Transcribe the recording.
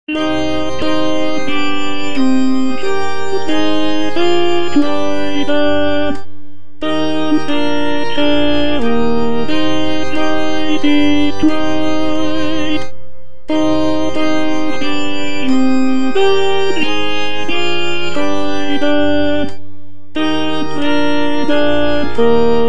Love to be you, just as like that. Sunset shadow is night is bright. Above me you, but leave behind that. And when that